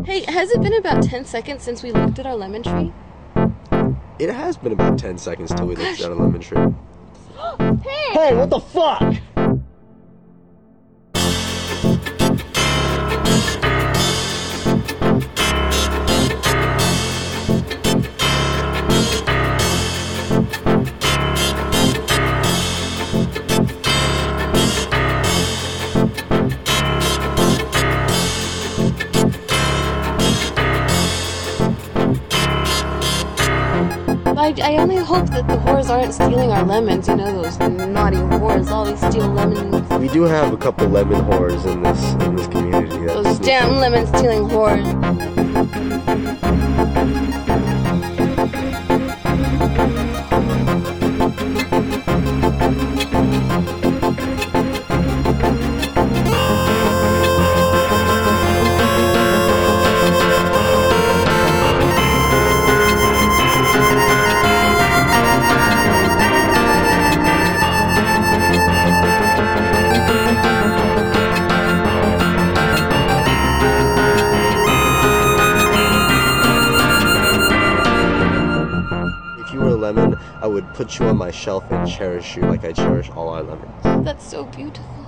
Hey, has it been about 10 seconds since we looked at our lemon tree? It has been about 10 seconds till we looked at a lemon tree. Hey! Hey, what the fuck? I only hope that the whores aren't stealing our lemons. You know, those naughty whores always steal lemons. We do have a couple lemon whores in this community. Those damn lemon stealing whores. If you were a lemon, I would put you on my shelf and cherish you like I cherish all our lemons. That's so beautiful.